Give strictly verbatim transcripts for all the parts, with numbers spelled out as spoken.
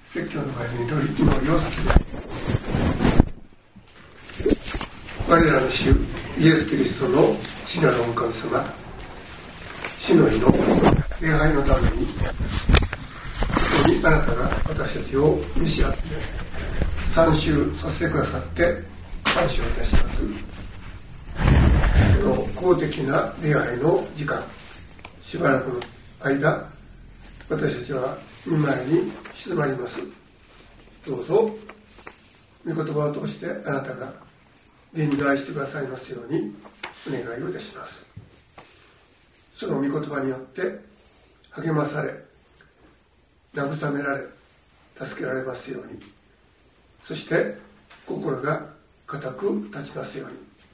説教の場合に祈りをさせて我らの主イエス・キリストの父なる御神様、主の日の礼拝のためにあなたが私たちを召し集め参集させてくださって感謝をいたします。この公的な礼拝の時間、しばらくの間、私たちは御前に静まります。どうぞ御言葉を通してあなたが臨在してくださいますようにお願いをいたします。その御言葉によって励まされ、慰められ、助けられますように、そして心が固く立ちますように、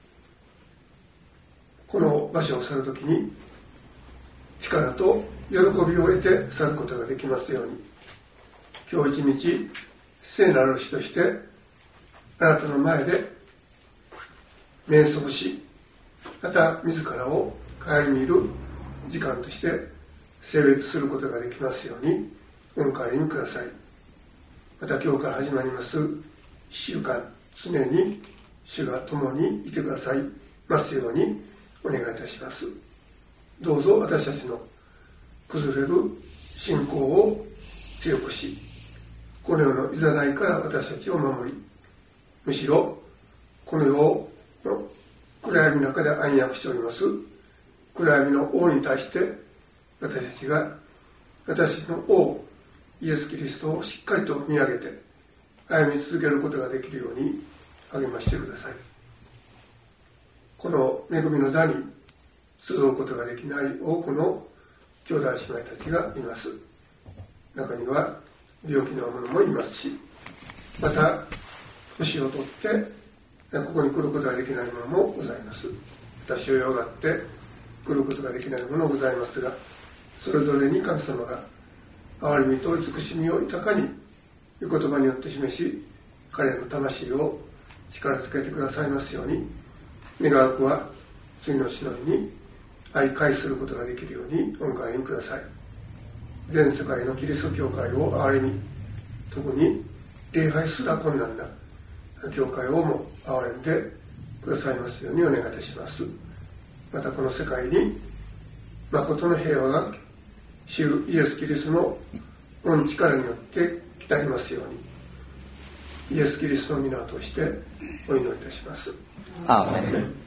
この場所を去るときに力と喜びを得て去ることができますように、今日一日聖なる日としてあなたの前で瞑想し、また自らを顧みる時間として性別することができますようにお迎えにください。また今日から始まります一週間、常に主が共にいてくださいますようにお願いいたします。どうぞ私たちの崩れる信仰を強くし、この世のいざないから私たちを守り、むしろこの世の暗闇の中で暗躍しております暗闇の王に対して私たちが私たちの王イエス・キリストをしっかりと見上げて歩み続けることができるように励ましてください。この恵みの座に集うことができない多くの兄弟姉妹たちがいます。中には病気の者もいますし、また年をとってここに来ることができないものもございます。私をよがって来ることができないものもございますが、それぞれに神様が憐れみと慈しみを豊かに御言葉によって示し、彼の魂を力づけてくださいますように、願わくは次の日の日に相会することができるようにお迎えにください。全世界のキリスト教会を憐れみ、特に礼拝すら困難な教会をも憐れんでくださいますようにお願いいたします。またこの世界に誠の平和が主イエス・キリストの御力によって来たりますように、イエス・キリストの皆を通してお祈りいたします。 アーメン。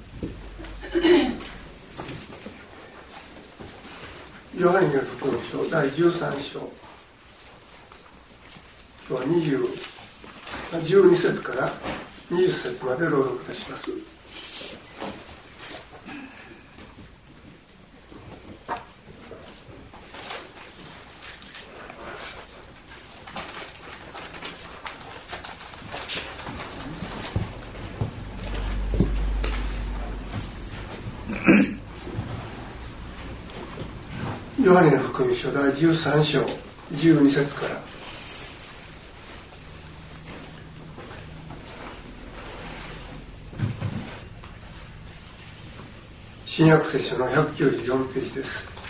ヨハネによる福音書だいじゅうさん章、今日はにじゅうじゅうに節からにじゅっ節まで朗読いたします。ヨハネの福音書だいじゅうさん章じゅうに節から、新約聖書のひゃくきゅうじゅうよんページです。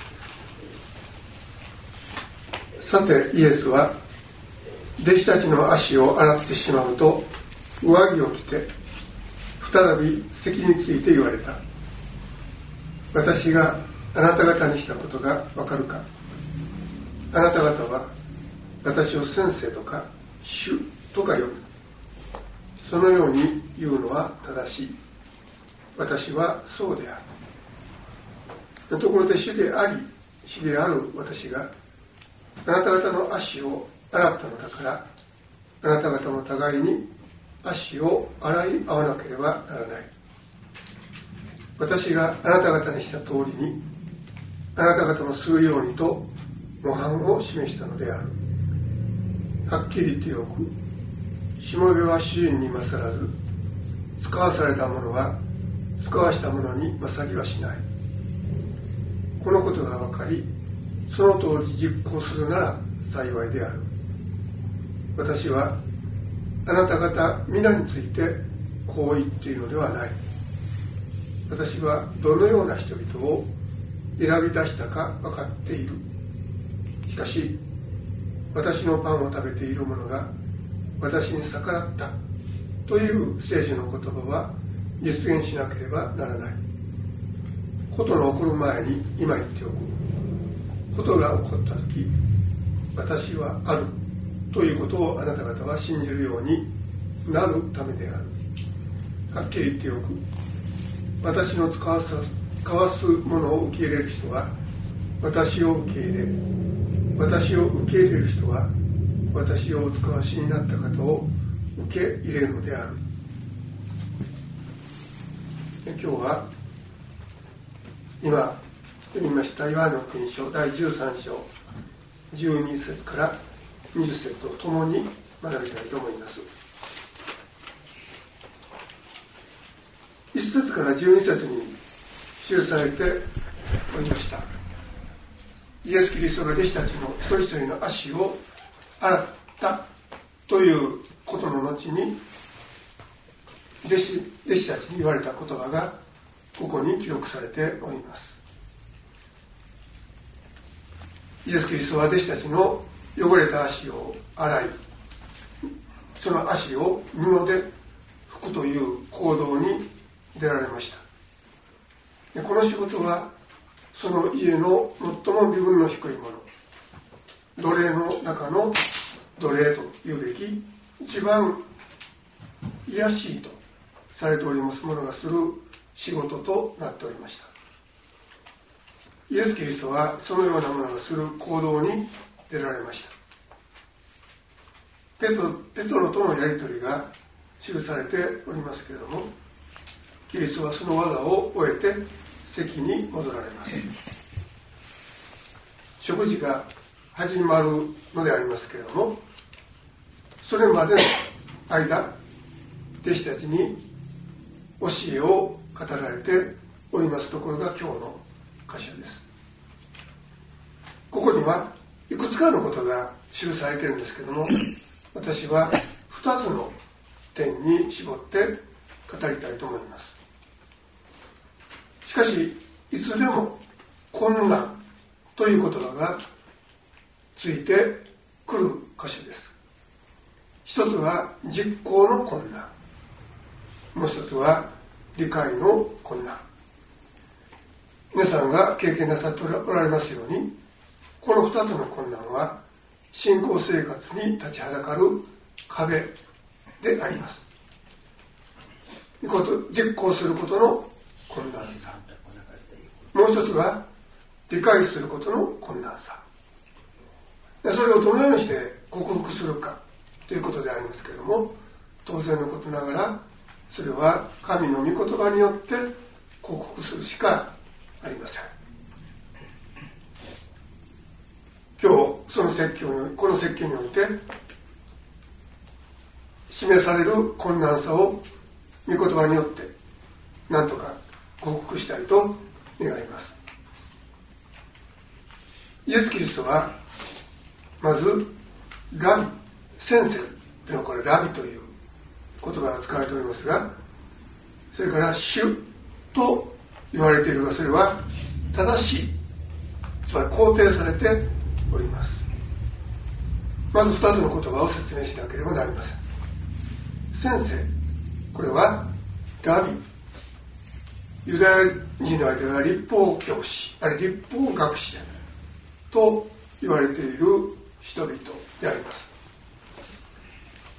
さてイエスは弟子たちの足を洗ってしまうと上着を着て再び席について言われた。私があなた方にしたことがわかるか。あなた方は私を先生とか主とか呼ぶ。そのように言うのは正しい。私はそうである。ところで主であり主である私があなた方の足を洗ったのだから、あなた方も互いに足を洗い合わなければならない。私があなた方にした通りにあなた方もするようにと模範を示したのである。はっきり言っておく。しもべは主人に勝らず、使わされた者は使わした者に勝りはしない。このことが分かり、その通り実行するなら幸いである。私はあなた方皆についてこう言っているのではない。私はどのような人々を選び出したか分かっている。しかし私のパンを食べている者が私に逆らったという聖書の言葉は実現しなければならない。ことの起こる前に今言っておく。ことが起こったとき、私はあるということをあなた方は信じるようになるためである。はっきり言っておく。私の使わす、使わすものを受け入れる人は私を受け入れ、私を受け入れる人は私をお使わしになった方を受け入れるのである。今日は今読みましたヨハネの福音書だいじゅうさん章じゅうに節からにじゅっ節を共に学びたいと思います。いち節からじゅうに節に記されておりました。イエス・キリストが弟子たちの一人一人の足を洗ったということの後に弟子、弟子たちに言われた言葉がここに記録されております。イエス・キリストは弟子たちの汚れた足を洗い、その足を布で拭くという行動に出られました。でこの仕事はその家の最も身分の低いもの、奴隷の中の奴隷というべき一番卑しいとされておりますものがする仕事となっておりました。イエス・キリストはそのようなものがする行動に出られました。ペト、ペトロとのやり取りが記されておりますけれども、キリストはその技を終えて席に戻られます。食事が始まるのでありますけれども、それまでの間、弟子たちに教えを語られておりますところが今日の箇所です。ここにはいくつかのことが記されているんですけれども、私はふたつの点に絞って語りたいと思います。しかしいつでも困難という言葉がついてくる箇所です。一つは実行の困難、もう一つは理解の困難。皆さんが経験なさっておられますように、この二つの困難は信仰生活に立ちはだかる壁であります。実行することの困難さ、もう一つは理解することの困難さ。それをどのようにして克服するかということでありますけれども、当然のことながらそれは神の御言葉によって克服するしかありません。今日その説教にこの説教において示される困難さを御言葉によって何とか克服したいと願います。イエス・キリストはまずラビ、先生というのはこれラビという言葉が使われておりますが、それから主と言われているが、それは正しい、つまり肯定されております。まずふたつの言葉を説明しなければなりません。先生、これはラビ、ユダヤ人の間では律法教師、あるいは律法学者と言われている人々であります。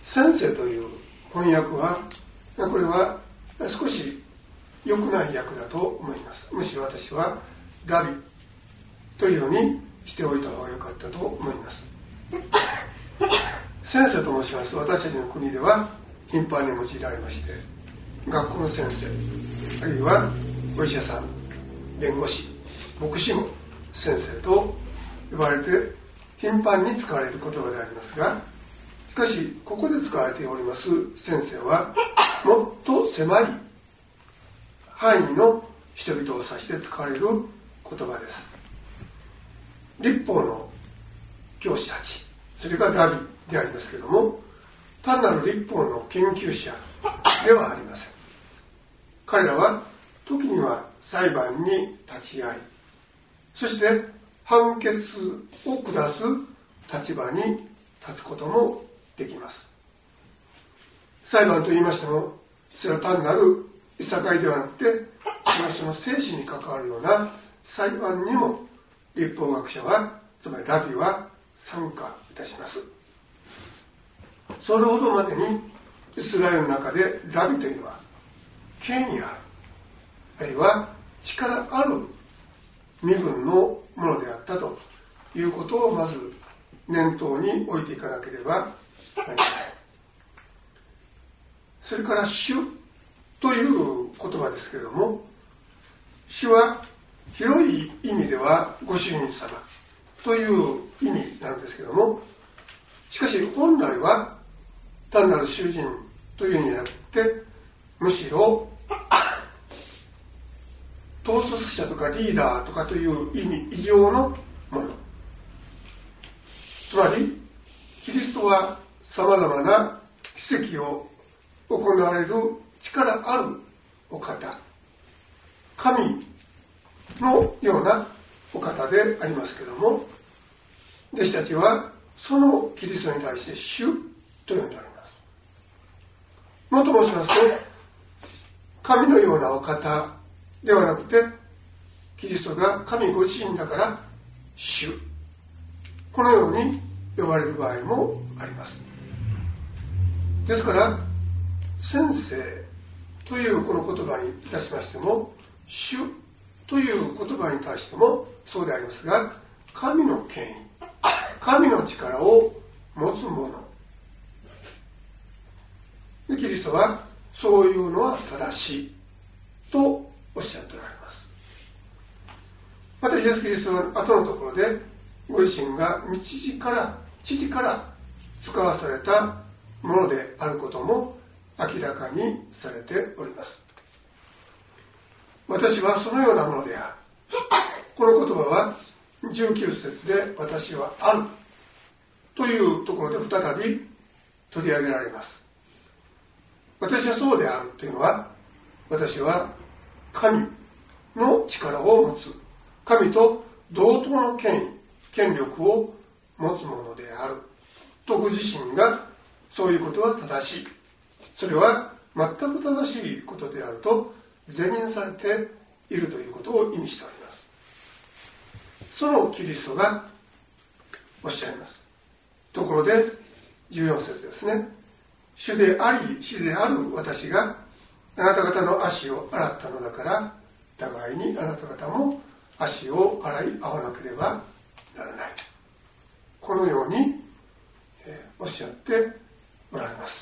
先生という翻訳は、これは少し良くない訳だと思います。むしろ私はラビというようにしておいた方が良かったと思います。先生と申しますと、私たちの国では頻繁に用いられまして、学校の先生、あるいはお医者さん、弁護士、牧師も先生と呼ばれて頻繁に使われる言葉でありますが、しかしここで使われております先生はもっと狭い範囲の人々を指して使われる言葉です。律法の教師たち、それがラビでありますけれども、単なる律法の研究者ではありません。彼らは時には裁判に立ち会い、そして判決を下す立場に立つこともできます。裁判と言いましても、それは単なるいさかいではなくて、その人の生死に関わるような裁判にも律法学者は、つまりラビは参加いたします。それほどまでにイスラエルの中でラビというのは権威ある、あるいは力ある身分のものであったということをまず念頭に置いていかなければなりません。それから主という言葉ですけれども、主は広い意味ではご主人様という意味なんですけれども、しかし本来は単なる主人という意味じゃなくて、むしろ統率者とかリーダーとかという意味以上のもの、つまりキリストはさまざまな奇跡を行われる力あるお方、神のようなお方でありますけれども、弟子たちはそのキリストに対して主と呼んでおります。もっと申しますと、神のようなお方ではなくて、キリストが神ご自身だから主、このように呼ばれる場合もあります。ですから先生というこの言葉にいたしましても、主という言葉に対してもそうでありますが、神の権威、神の力を持つ者で、キリストはそういうのは正しいとおっしゃっておられます。またイエス・キリストの後のところで、ご自身が父から父から使わされたものであることも明らかにされております。私はそのようなものである。この言葉はじゅうきゅう節で私はあるというところで再び取り上げられます。私はそうであるというのは、私は神の力を持つ、神と同等の権威、権力を持つものであるとご自身がそういうことは正しい、それは全く正しいことであると是認されているということを意味しております。そのキリストがおっしゃいます。ところでじゅうよん節ですね。主であり死である私があなた方の足を洗ったのだから、互いにあなた方も足を洗い合わなければならない。このように、えー、おっしゃっておられます。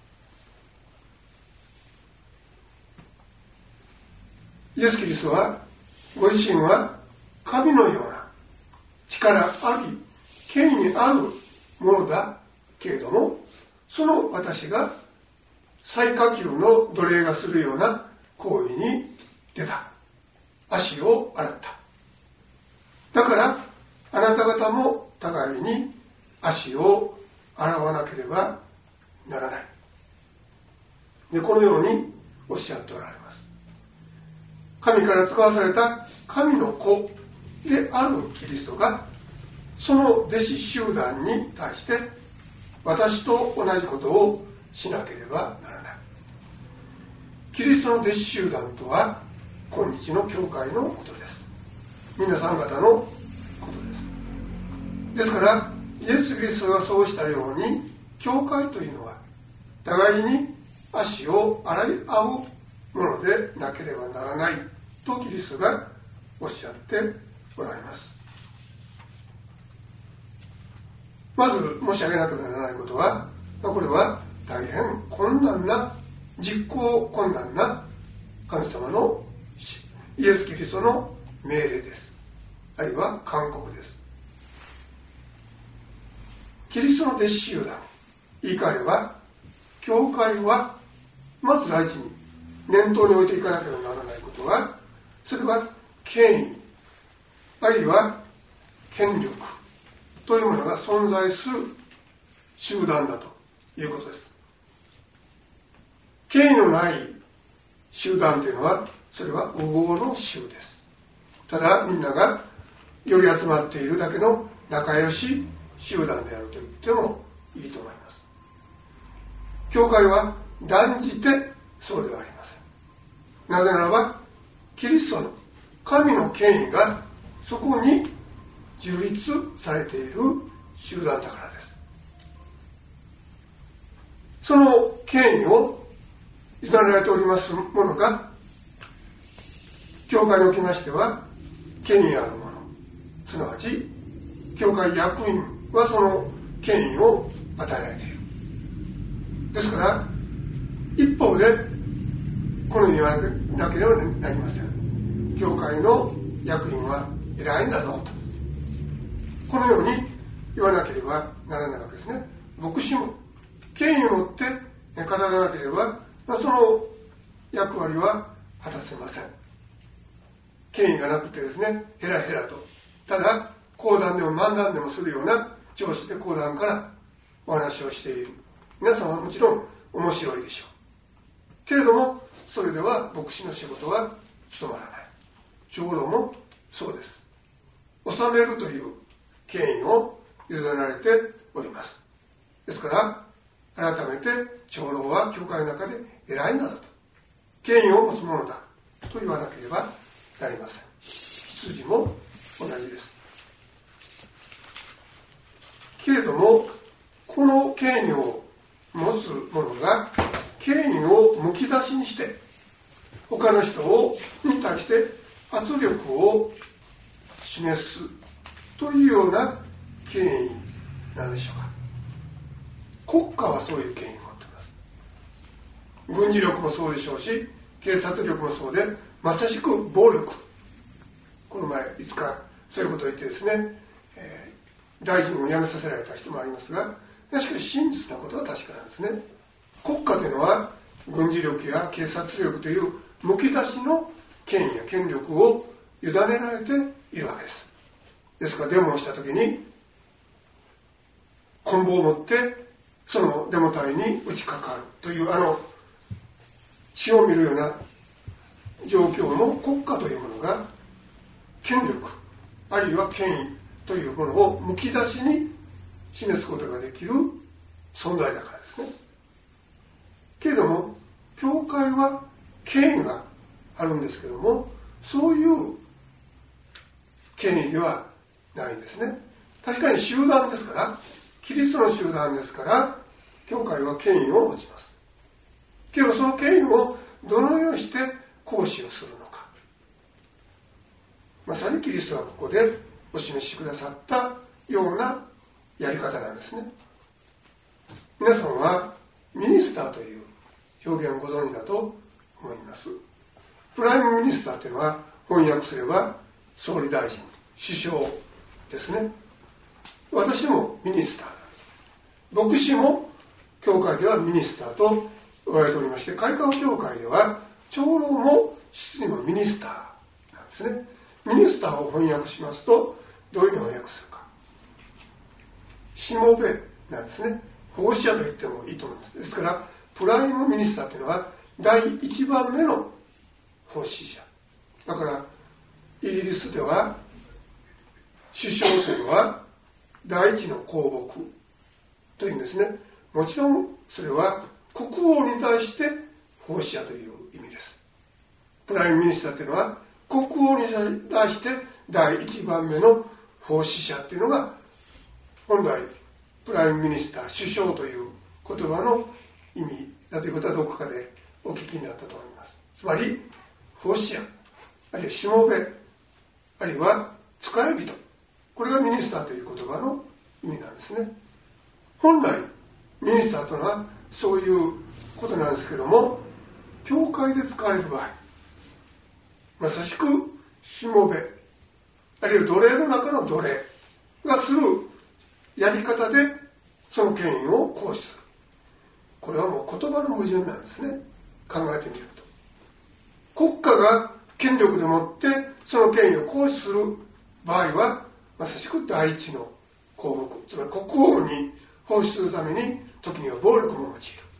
イエス・キリストはご自身は神のような力あり権威あるものだけれども、その私が最下級の奴隷がするような行為に出た。足を洗った。だからあなた方も互いに足を洗わなければならない。で、このようにおっしゃっておられます。神から使わされた神の子であるキリストが、その弟子集団に対して私と同じことをしなければならない。キリストの弟子集団とは今日の教会のことです。皆さん方のことです。ですからイエス・キリストがそうしたように、教会というのは互いに足を洗い合うものでなければならないとキリストがおっしゃっておられます。まず申し上げなければならないことは、これは大変困難な、実行困難な神様のイエス・キリストの命令です。あるいは勧告です。キリストの弟子集団、言い換えれば教会はまず第一に念頭に置いていかなければならないことは、それは権威あるいは権力というものが存在する集団だということです。権威のない集団というのは、それは無謀の衆です。ただみんながより集まっているだけの仲良し集団であると言ってもいいと思います。教会は断じてそうではありません。なぜならば、キリストの神の権威がそこに樹立されている集団だからです。その権威を委ねられておりますものが、教会におきましては権威あるもの、すなわち教会役員はその権威を与えられている。ですから一方でこのように言わなければなりません。教会の役員は偉いんだぞと、このように言わなければならないわけですね。牧師も権威を持って語らなければ、その役割は果たせません。権威がなくてですね、ヘラヘラと、ただ講談でも漫談でもするような調子で講談からお話をしている皆さんはもちろん面白いでしょうけれども、それでは牧師の仕事は務まらない。長老もそうです。治めるという権威を委ねられております。ですから改めて長老は教会の中で偉いんだと、権威を持つものだと言わなければなりません。羊も同じです。けれども、この権威を持つ者が権威をむき出しにして他の人をに対して圧力を示すというような権威なのでしょうか。国家はそういう権威を持っています。軍事力もそうでしょうし、警察力もそうで、まさしく暴力。この前いつかそういうことを言ってですね、えー、大臣を辞めさせられた人もありますが、しかし真実なことは確かなんですね。国家というのは軍事力や警察力というむき出しの権威や権力を委ねられているわけです。ですからデモをしたときに棍棒を持ってそのデモ隊に打ちかかるというあの血を見るような状況の国家というものが権力あるいは権威というものをむき出しに示すことができる存在だからですね。けれども教会は権威があるんですけども、そういう権威ではないんですね。確かに集団ですから、キリストの集団ですから教会は権威を持ちます。けれどその権威をどのようにして行使をするのか、まさにキリストがここでお示しくださったようなやり方なんですね。皆さんはミニスターという表現をご存知だと思います。プライムミニスターというのは翻訳すれば総理大臣、首相ですね。私もミニスターなんです。牧師も教会ではミニスターと言われておりまして、改革教会では長老も実にもミニスターなんですね。ミニスターを翻訳しますとどういうふうに翻訳するか。しもべなんですね。奉仕者と言ってもいいと思います。ですからプライムミニスターというのはだいいちばんめの奉仕者だから、イギリスでは首相というのは第一の公僕というんですね。もちろんそれは国王に対して奉仕者という意味です。プライムミニスターというのは国王に対してだいいちばんめの奉仕者というのが本来プライムミニスター、首相という言葉の意味だということはどこかでお聞きになったと思います。つまり奉仕者、あるいはしもべ、あるいは使い人、これがミニスターという言葉の意味なんですね。本来ミニスターというのはそういうことなんですけども、教会で使われる場合、まさしくしもべ、あるいは奴隷の中の奴隷がするやり方でその権威を行使する。これはもう言葉の矛盾なんですね。考えてみると、国家が権力でもってその権威を行使する場合はまさしく第一の公僕、つまり国王に奉仕するために時には暴力も用い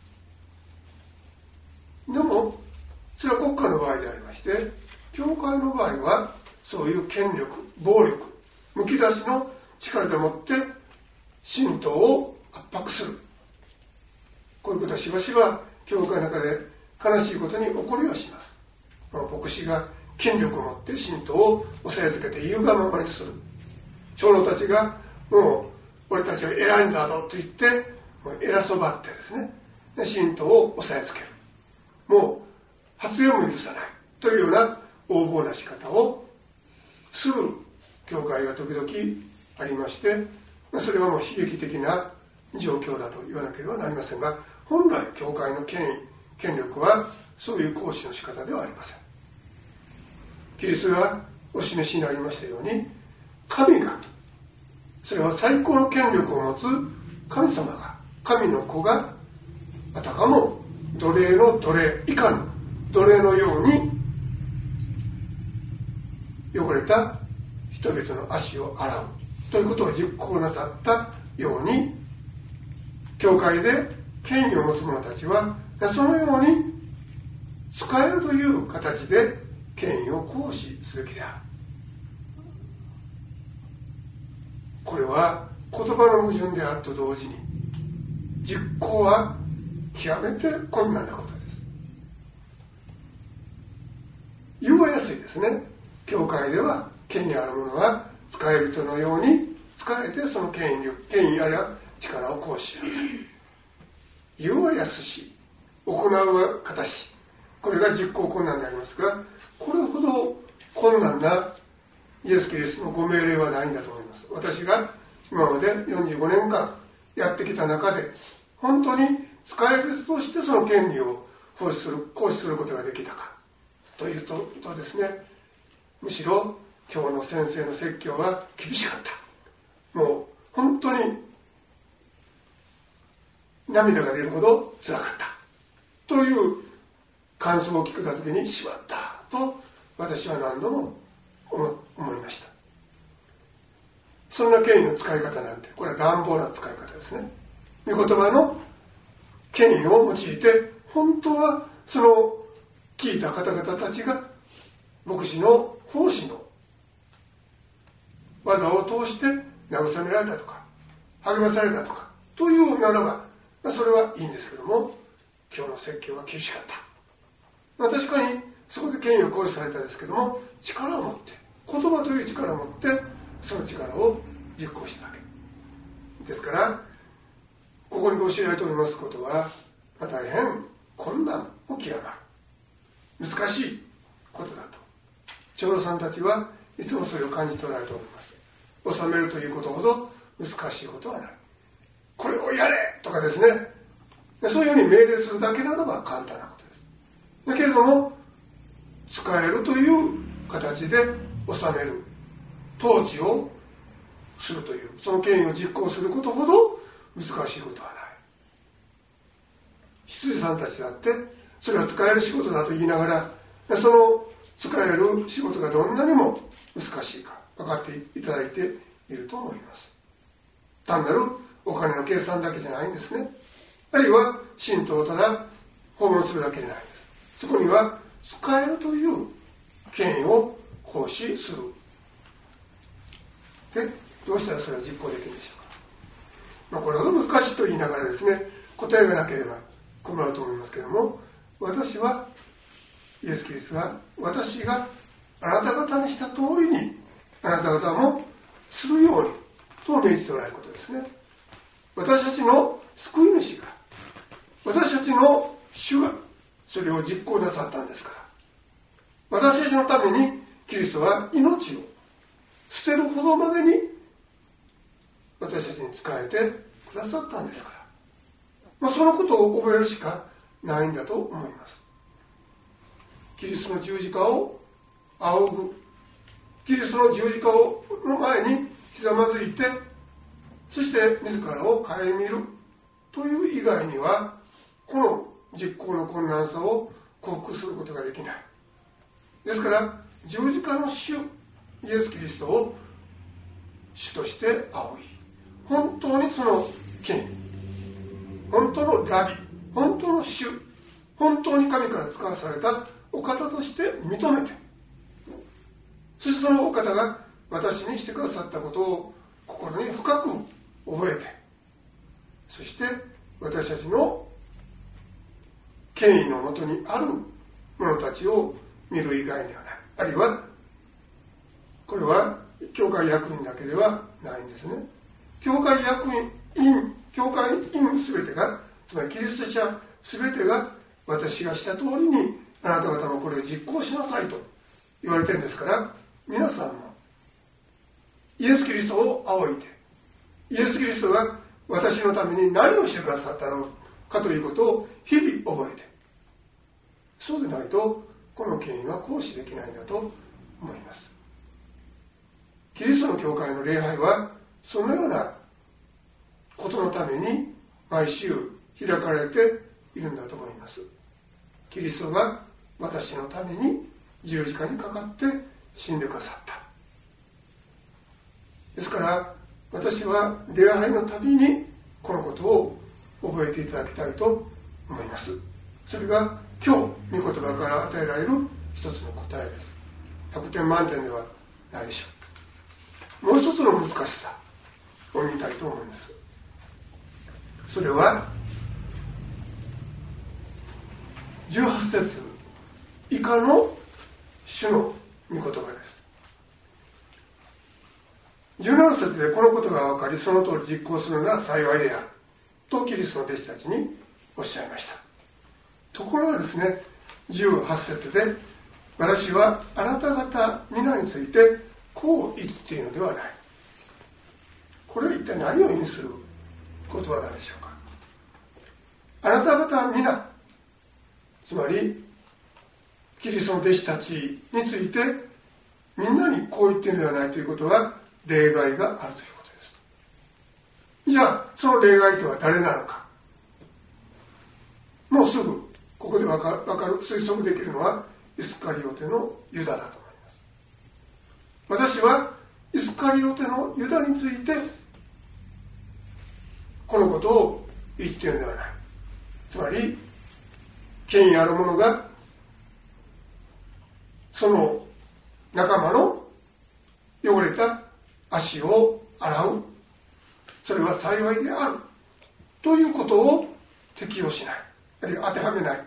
る。でもそれは国家の場合でありまして、教会の場合はそういう権力、暴力、むき出しの力でもって信徒を圧迫する。こういうことはしばしば教会の中で悲しいことに起こりはします。まあ、牧師が権力を持って信徒を押さえつけて言うがままにする。長老たちがもう俺たちは偉いんだぞと言ってもう偉そばってですね、信徒を押さえつける。もう発言も許さないというような横暴な仕方をする教会が時々ありまして、それはもう悲劇的な状況だと言わなければなりませんが、本来教会の権威権力はそういう行使の仕方ではありません。キリストがお示しになりましたように、神が、それは最高の権力を持つ神様が、神の子があたかも奴隷の奴隷以下の奴隷のように汚れた人々の足を洗うということを実行なさったように、教会で権威を持つ者たちはそのように使えるという形で権威を行使すべきである。これは言葉の矛盾であると同時に、実行は極めて困難なことです。言わやすいですね。教会では権威ある者は使える人のように使えて、その権威力、権威あるいは力を行使しなさい。言わやすし、行うは形、これが実行困難でありますが、これほど困難なイエス・キリストのご命令はないんだと思います。私が今までよんじゅうごねんかんやってきた中で、本当に使える人としてその権利を行使する、行使することができたかというと、とですね、むしろ今日の先生の説教は厳しかった。もう本当に涙が出るほど辛かったという感想を聞くた時に、しまったと私は何度も思いました。そんな権威の使い方なんて、これは乱暴な使い方ですね。御言葉の権威を用いて、本当はその聞いた方々たちが牧師の奉仕の技を通して慰められたとか励まされたとかというならば、それはいいんですけども、今日の説教は厳しかった。まあ、確かにそこで権威を行使されたんですけども、力を持って、言葉という力を持ってその力を実行したわけですから、ここにご教えられておりますことは、まあ、大変困難を極まる難しいことだと長老さんたちはいつもそれを感じ取られております。治めるということほど難しいことはない。これをやれとかですね、そういうふうに命令するだけならば簡単なことです。だけれども、使えるという形で治める、統治をするという、その権威を実行することほど難しいことはない。執事さんたちだってそれは使える仕事だと言いながら、その使える仕事がどんなにも難しいか分かっていただいていると思います。単なるお金の計算だけじゃないんですね。あるいは信徒をただ訪問するだけじゃないです。そこには使えるという権威を行使する。で、どうしたらそれは実行できるんでしょうか。まあ、これほど難しいと言いながらですね、答えがなければ困ると思いますけれども、私はイエス・キリストが私があなた方にした通りにあなた方もするようにと命じておられることですね。私たちの救い主が、私たちの主がそれを実行なさったんですから、私たちのためにキリストは命を捨てるほどまでに私たちに仕えてくださったんですから、まあ、そのことを覚えるしかないんだと思います。キリストの十字架を仰ぐ、キリストの十字架をの前にひざまずいて、そして自らを顧みるという以外には、この実行の困難さを克服することができない。ですから十字架の主イエス・キリストを主として仰ぎ、本当にその権威、本当のラビ、本当の主、本当に神から使わされたお方として認めて、そしてそのお方が私にしてくださったことを心に深く覚えて、そして私たちの権威のもとにある者たちを見る以外にはない。あるいはこれは教会役員だけではないんですね。教会役員、員、教会員すべてが、つまりキリスト者すべてが私がした通りにあなた方もこれを実行しなさいと言われてるんですから、皆さんもイエス・キリストを仰いで、イエス・キリストが私のために何をしてくださったのかということを日々覚えて、そうでないとこの権威は行使できないんだと思います。キリストの教会の礼拝はそのようなことのために毎週開かれているんだと思います。キリストが私のために十字架にかかって死んでくださった。ですから私は礼拝のたびにこのことを覚えていただきたいと思います。それが今日御言葉から与えられる一つの答えです。ひゃくてん満点ではないでしょう。もう一つの難しさを見たいと思うんです。それはじゅうはち節以下の主の御言葉です。じゅうなな節でこのことが分かり、その通り実行するのは幸いであるとキリストの弟子たちにおっしゃいました。ところがですね、じゅうはち節で私はあなた方皆についてこう言っているのではない。これは一体何を意味する言葉なんでしょうか。あなた方皆、つまりキリストの弟子たちについてみんなにこう言っているのではないということは例外があるということです。じゃあその例外とは誰なのか。もうすぐここで分かる、分かる推測できるのはイスカリオテのユダだと思います。私はイスカリオテのユダについてこのことを言っているのではない。つまり権威ある者がその仲間の汚れた足を洗う、それは幸いであるということを適用しない、あるいは当てはめない。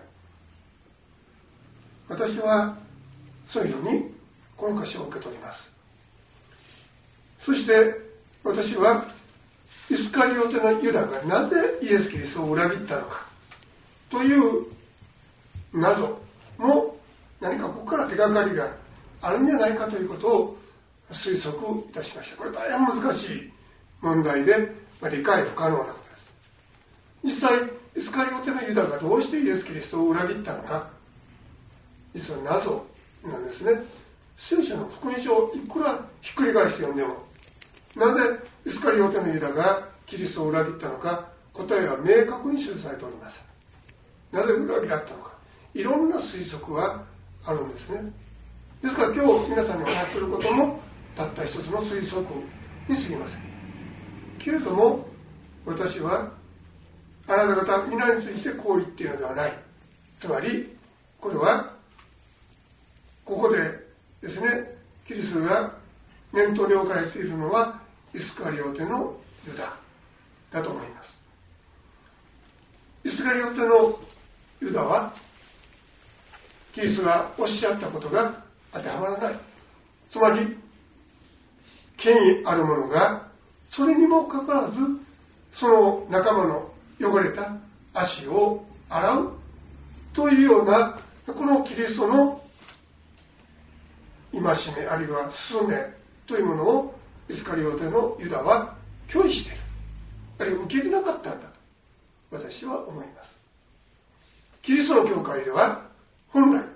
私はそういうふうにこの箇所を受け取ります。そして私はイスカリオテのユダがなぜイエス・キリストを裏切ったのかという謎も何かここから手がかりがあるんじゃないかということを推測いたしました。これ大変難しい問題で、まあ、理解不可能なことです。実際イスカリオテのユダがどうしてイエス・キリストを裏切ったのか、実は謎なんですね。聖書の福音書をいくらひっくり返して読んでも、なぜイスカリオテのユダがキリストを裏切ったのか、答えは明確に記されておりません。なぜ裏切られたのか、いろんな推測はあるんですね。ですから今日皆さんにお話しすることもたった一つの推測に過ぎません。けれども私はあなた方皆についてこう言っているのではない。つまりこれはここでですね、キリストが念頭に置かれているのはイスカリオテのユダだと思います。イスカリオテのユダはキリストがおっしゃったことが当てはまらない。つまり権威ある者がそれにもかかわらずその仲間の汚れた足を洗うというようなこのキリストの戒めあるいは勧めというものをイスカリオテのユダは拒否している、あるいは受け入れなかったんだと私は思います。キリストの教会では本来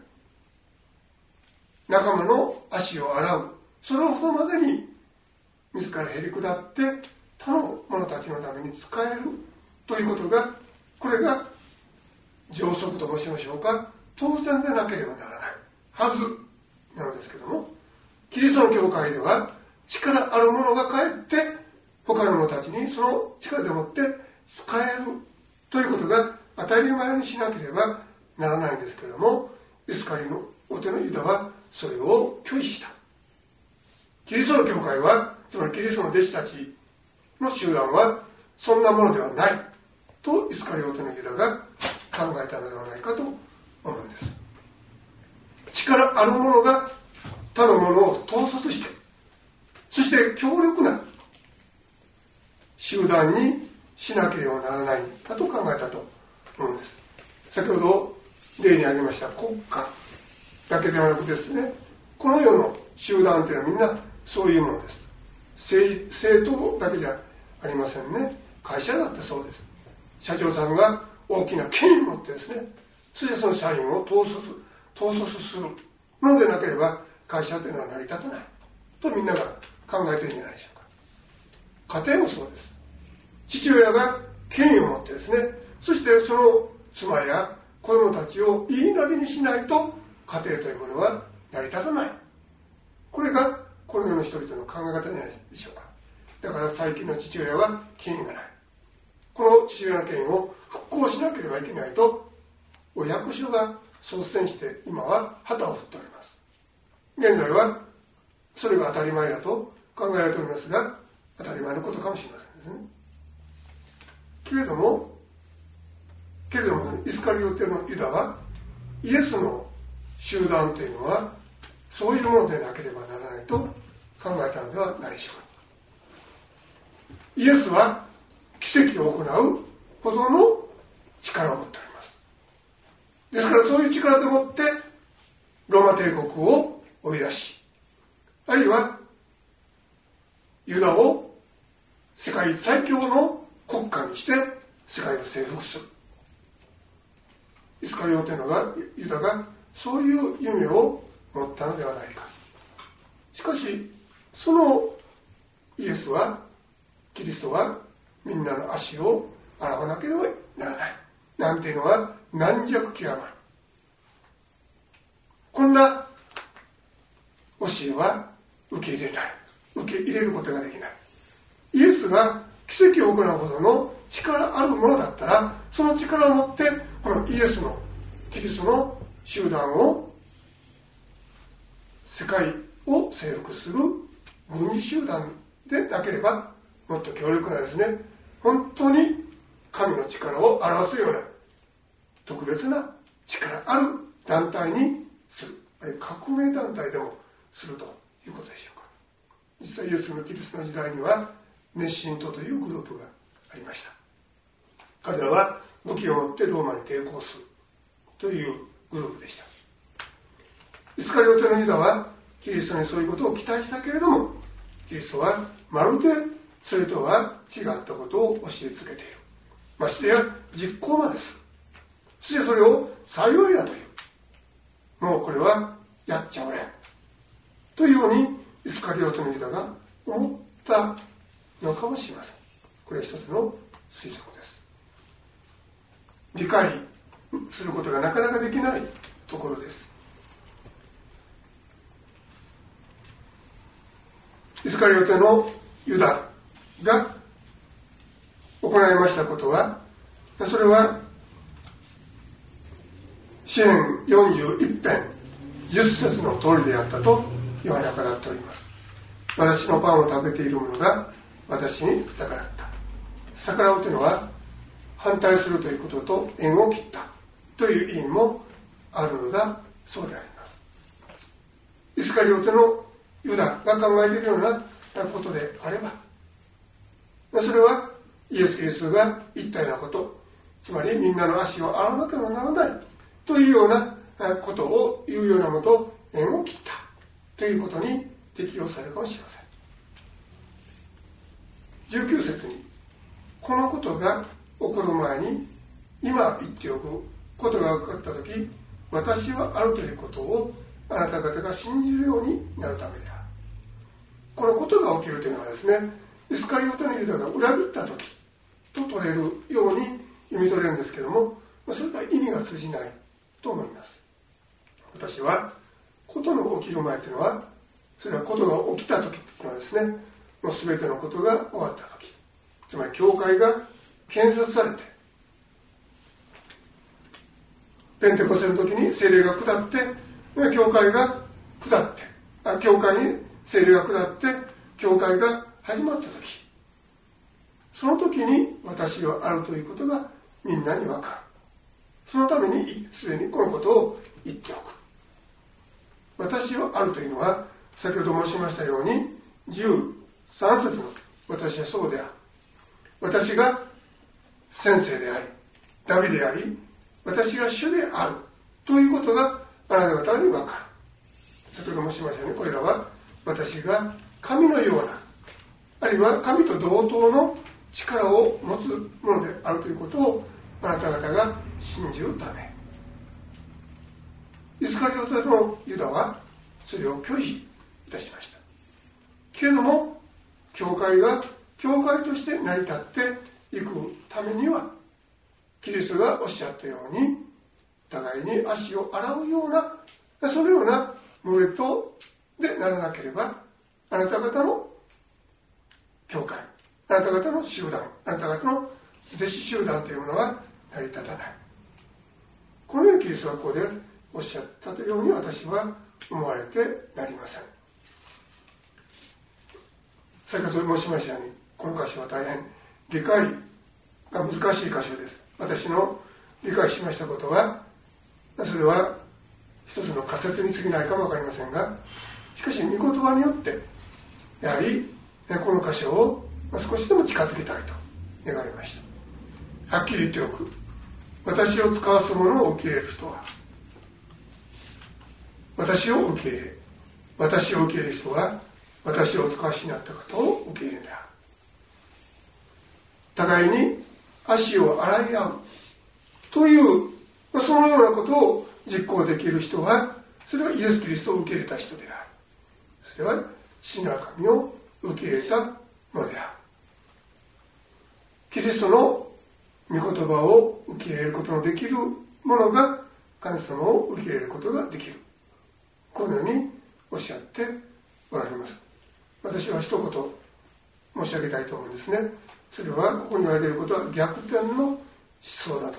仲間の足を洗う、それをそのまでに自らへり下って他の者たちのために使えるということが、これが上則と申しましょうか、当然でなければならないはずなのですけども、キリストの教会では力ある者がかえって他の者たちにその力でもって使えるということが当たり前にしなければならないんですけれども、イスカリオテのユダはそれを拒否した。キリストの教会は、つまりキリストの弟子たちの集団はそんなものではないとイスカリオテのユダが考えたのではないかと思うんです。力ある者が他の者を統率して、そして強力な集団にしなければならないかと考えたと思うんです。先ほど例に挙げました国家だけではなくですね、この世の集団というのはみんなそういうものです。政党だけじゃありませんね。会社だってそうです。社長さんが大きな権威を持ってですね、そしてその社員を統率統率するのでなければ会社というのは成り立たないとみんなが考えているんじゃないでしょうか。家庭もそうです。父親が権威を持ってですね、そしてその妻や子供たちを言いなりにしないと家庭というものは成り立たない。これがこの世の人々の考え方じゃないでしょうか。だから最近の父親は権威がない。この父親の権威を復興しなければいけないとお役所が率先して今は旗を振っております。現在はそれが当たり前だと考えられておりますが、当たり前のことかもしれませんですね。けれどもけれどもイスカリオテのユダはイエスの集団というのはそういうものでなければならないと考えたのではないでしょうか。イエスは奇跡を行うほどの力を持っております。ですからそういう力でもってローマ帝国を追い出し、あるいはユダを世界最強の国家にして世界を征服する。イスカリオテのがユダがそういう夢を持ったのではないか。しかしそのイエスはキリストはみんなの足を洗わなければならないなんていうのは軟弱極まる。こんな教えは受け入れない。受け入れることができない。イエスが奇跡を行うほどの力あるものだったら、その力を持ってこのイエスのキリストの集団を世界を征服する軍事集団でなければもっと強力なですね、本当に神の力を表すような特別な力ある団体にする、あるいは革命団体でもするということでしょうか。実際イエスのキリストの時代には熱心党というグループがありました。彼らは武器を持ってローマに抵抗するというグループでした。イスカリオテのユダはキリストにそういうことを期待したけれども、キリストはまるでそれとは違ったことを教え続けている。ましてや実行までする。そしてそれを幸いだという。もうこれはやっちゃおれというようにイスカリオテのユダが思ったのかもしれません。これは一つの推測です。理解することがなかなかできないところです。イスカリオテのユダが行いましたことは、それは詩編よんじゅういち編じゅっ節の通りであったとヨハネは語っております。私のパンを食べている者が私に逆らった。逆らうというのは反対するということと縁を切ったという意味もあるのだそうであります。イスカリオテのユダが考えているようなことであれば、それはイエス・キリストが言ったようなこと、つまりみんなの足を洗わなければならないというようなことを言うようなものと縁を切ったということに適用されるかもしれません。じゅうきゅう節にこのことが起こる前に今言っておくことが分かったとき、私はあるということをあなた方が信じるようになるためである。このことが起きるというのはですね、イスカリオテのユダが裏切ったときと取れるように読み取れるんですけども、それは意味が通じないと思います。私はことの起きる前というのは、それはことが起きたときというのはですね、もう全てのことが終わったとき、つまり教会が建設されて、ペンテコステの時に聖霊が下って、教会が下って、あ教会に聖霊が下って、教会が始まった時、 その時に私はあるということがみんなに分かる。そのためにすでにこのことを言っておく。私はあるというのは、先ほど申しましたようにじゅうさん節の私はそうである、私が先生でありダビデであり私が主であるということがあなた方に分かる。先ほど申しましたように、これらは私が神のような、あるいは神と同等の力を持つものであるということをあなた方が信じるため。イスカリオテのユダはそれを拒否いたしました。けれども教会が教会として成り立っていくためには、キリストがおっしゃったように互いに足を洗うような、そのような群れとでならなければ、あなた方の教会、あなた方の集団、あなた方の弟子集団というものは成り立たない。このようにキリストはここでおっしゃったように私は思われてなりません。先ほど申しましたように、この箇所は大変理解が難しい箇所です。私の理解しましたことは、それは一つの仮説に過ぎないかもわかりませんが、しかし御言葉によってやはりこの箇所を少しでも近づけたいと願いました。はっきり言っておく。私を使わすものを受け入れる人は、私を受け入れ、私を受け入れる人は私をお使わしになった方を受け入れるである。互いに足を洗い合うという、そのようなことを実行できる人は、それはイエス・キリストを受け入れた人である。それは父なる神を受け入れたのである。キリストの御言葉を受け入れることのできる者が神様を受け入れることができる。このようにおっしゃっておられます。私は一言申し上げたいと思うんですね。それはここに言われていることは逆転の思想だと思います。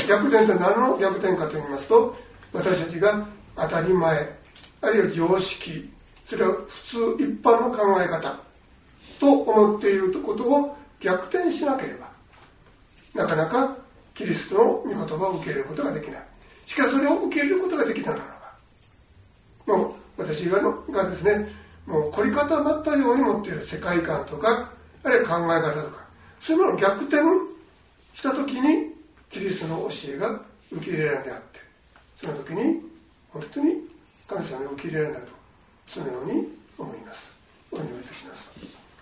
逆転って何の逆転かと言いますと、私たちが当たり前、あるいは常識、それは普通一般の考え方と思っていることを逆転しなければ、なかなかキリストの御言葉を受け入れることができない。しかしそれを受け入れることができたならば、もう私がですね、もう凝り固まったように持っている世界観とか、あるいは考え方とか、そういうものを逆転したときにキリストの教えが受け入れられるんであって、その時に本当に神様に受け入れられるんだと、そのように思います。お祈りいたします。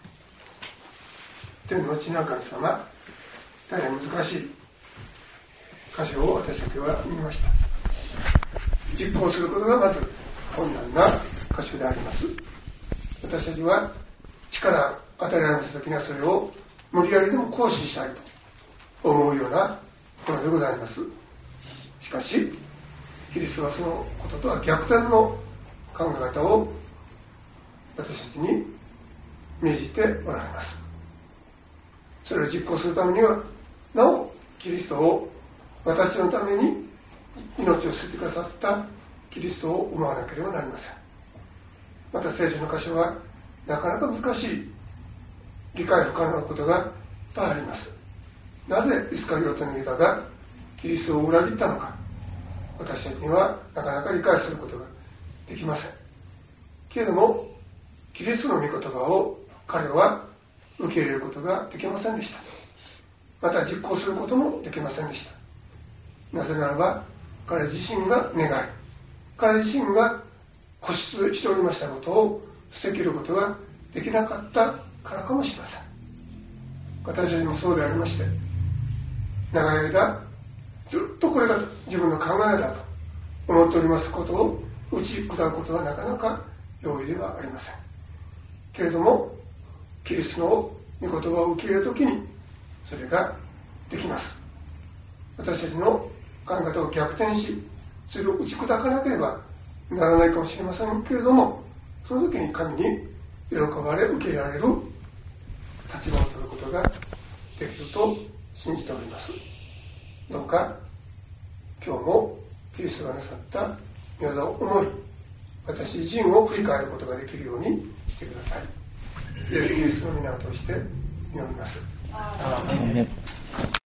天の地なる神様、大変難しい箇所を私たちは見ました。実行することがまず困難な箇所であります。私たちは力を与えられましたときには、それを無理やりでも行使したいと思うようなものでございます。しかしキリストはそのこととは逆転の考え方を私たちに命じておられます。それを実行するためには、なおキリストを、私のために命を捨ててくださったキリストを思わなければなりません。また聖書の箇所はなかなか難しい、理解不可能なことがいっぱいあります。なぜイスカリオテのユダがキリストを裏切ったのか、私たちにはなかなか理解することができません。けれどもキリストの御言葉を彼は受け入れることができませんでした。また実行することもできませんでした。なぜならば彼自身が願い、彼自身が固執しておりましたことを捨てきることができなかったからかもしれません。私たちもそうでありまして、長い間ずっとこれが自分の考えだと思っておりますことを打ち砕くことはなかなか容易ではありません。けれどもキリストの御言葉を受け入れるときにそれができます。私たちの考え方を逆転し、それを打ち砕かなければならないかもしれませんけれども、その時に神に喜ばれ受け入れられる立場を取ることができると信じております。どうか今日もキリストがなさった御業を思い、私自身を振り返ることができるようにしてください。イエス・キリストの皆を通して祈ります。 アーメン。